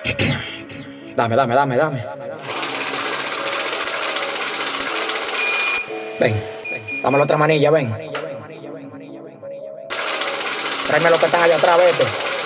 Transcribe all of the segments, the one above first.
Dame. Ven, dame la otra manilla, ven. Tráeme lo que están allá atrás, vete.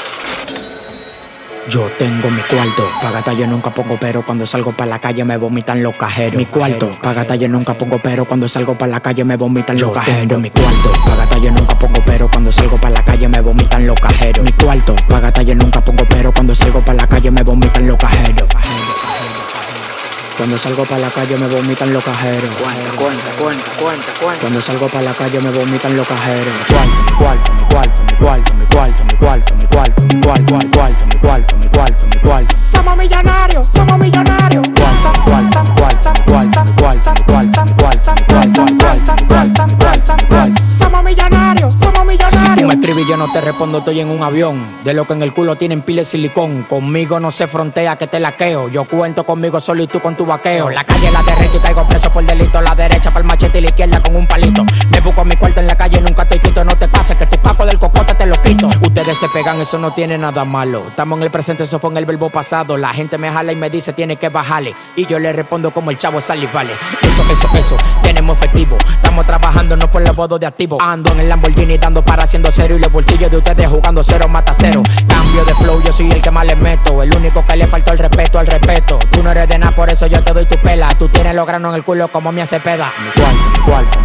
Yo tengo mi cuarto, pa' gata yo nunca pongo pero, cuando salgo pa' la calle me vomitan los cajeros. Mi cuarto, pa' gata yo nunca pongo pero, cuando salgo pa' la calle me vomitan los cajeros. Yo tengo mi cuarto, pa' gata yo nunca pongo pero, cuando salgo pa' la calle me vomitan los cajeros. Mi cuarto, pa' gata yo nunca pongo pero, cuando salgo pa' la calle me vomitan los cajeros. Cuando salgo pa' la calle me vomitan los cajeros. Cuenta. Cuando salgo pa' la calle me vomitan los cajeros. Mi cuarto. Somos millonarios. Somos millonarios. Si tú me escribes yo no te respondo, estoy en un avión. De lo que en el culo tienen pila de silicón. Conmigo no se frontea que te laqueo. Yo cuento conmigo solo y tú con tu vaqueo. La calle la derrito y caigo preso por delito. La derecha para el machete y la izquierda con un palito. Me busco mi cuarto en la calle, nunca te quito. No te pases que tu paco del cocote te lo quito. Ustedes se pegan, eso no tiene nada malo. Estamos en el presente, eso fue en el verbo pasado. La gente me jala y me dice tiene que bajarle. Y yo le respondo como el chavo sale y vale. Eso, tenemos efectivo. Estamos trabajando no por los bodos de activo. Ando en el Lamborghini dando para haciendo cero. Y los bolsillos de ustedes jugando cero mata cero. Cambio de flow, yo soy el que más les meto. El único que le faltó el respeto al respeto. Tú no eres de nada, por eso yo te doy tu pela. Tú tienes los granos en el culo como mi Cepeda. Mi cuarto.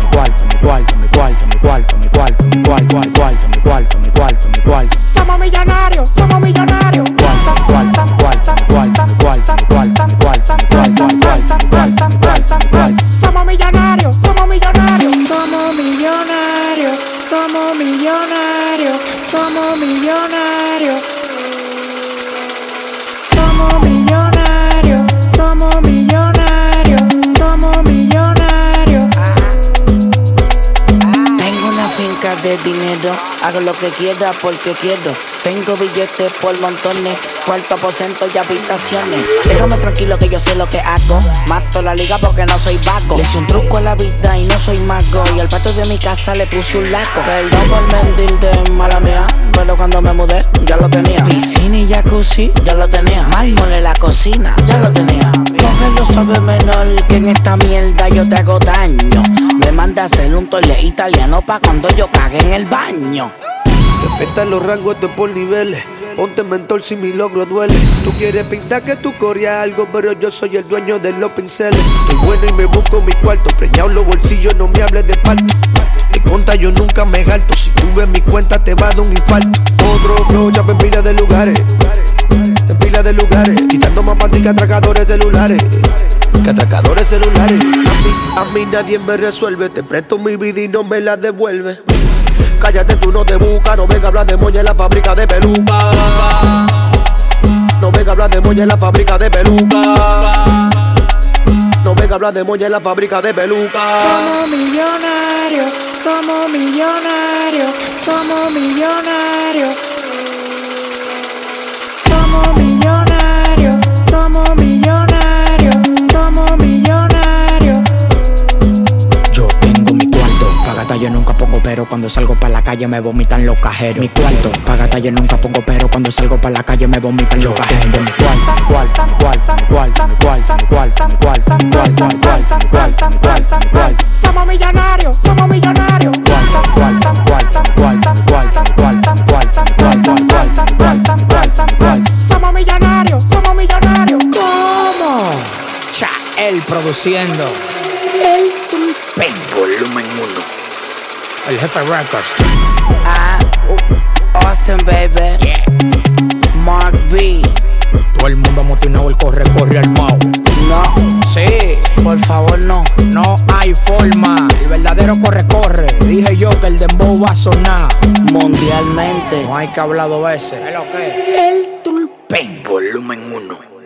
Somos millonarios. Somos millonarios. Tengo una finca de dinero, hago lo que quiera porque quiero. Tengo billetes por montones, cuarto aposento y habitaciones. Déjame tranquilo que yo sé lo que hago. Mato la liga porque no soy vago. Le hice un truco a la vida y no soy mago. Y al patio de mi casa le puse un laco. Perdón por mentir de mala mía, pero cuando me mudé ya lo tenía. Piscina y jacuzzi, ya lo tenía. Mármol en la cocina, ya lo tenía. Cógelo suave menor, que en esta mierda yo te hago daño. Me manda a hacer un toile italiano pa' cuando yo cague en el baño. Respeta los rangos, esto es por niveles. Ponte mentor si mi logro duele. Tú quieres pintar que tú corrías algo, pero yo soy el dueño de los pinceles. Soy bueno y me busco mi cuarto. Preñado los bolsillos, no me hables de parto. De conta yo nunca me jalto. Si tú ves mi cuenta te va a dar un infarto. Otro flow, chapa en pila de lugares. En pila de lugares. Quitando más panty que atracadores celulares. A mí nadie me resuelve. Te presto mi vida y no me la devuelve. Cállate, tú no te buscas. No venga a hablar de moña en la fábrica de peluca. No venga a hablar de moña en la fábrica de peluca. No venga a hablar de moña en la fábrica de peluca. Somos millonarios. Somos millonarios. Somos millonarios. Somos millonarios. Somos millonarios. Somos millonarios. Yo tengo mi cuarto, pa' gata yo nunca pongo pero, cuando salgo pa' la calle me vomitan los cajeros. Mi cuarto, pa' gata yo nunca pongo pero, cuando salgo pa' la calle me vomitan los cajeros. Mi Somos millonarios. Somos millonarios. Somos millonarios. Somos millonarios. ¿Cómo? Chael produciendo. El Ven, volumen 1. El Jefe Records. Austin, baby. Yeah. Mark B. Todo el mundo amotinado, el corre al mao. No, Sí, por favor, no. no hay forma. El verdadero corre. Dije yo que el dembow va a sonar. Mundialmente. No hay que hablar dos veces. ¿Es lo que? El Tulpen. Ven, volumen 1.